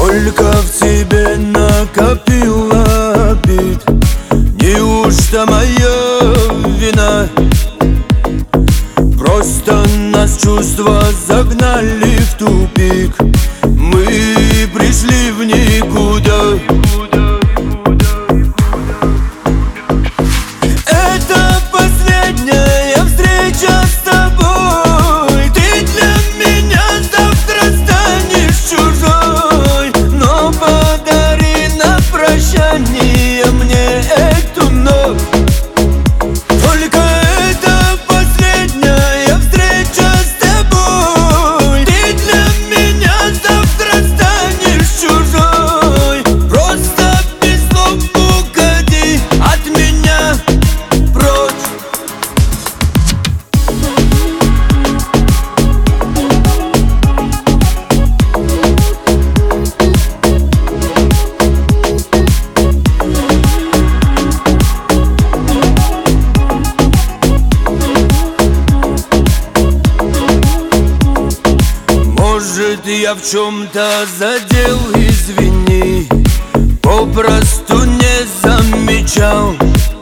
Сколько в тебе накопила обид? Неужто моя вина? Просто нас чувства загнали в тупик. Мы пришли в никуда. Это последняя встреча с тобой. Ты для меня завтра станешь чужой. Но подари на прощание мне эту ночь. Только это последняя встреча с тобой. Ты для меня завтра станешь чужой. Просто без слов уходи от меня прочь. Может, я в чем-то задел, извини, попросту не замечал.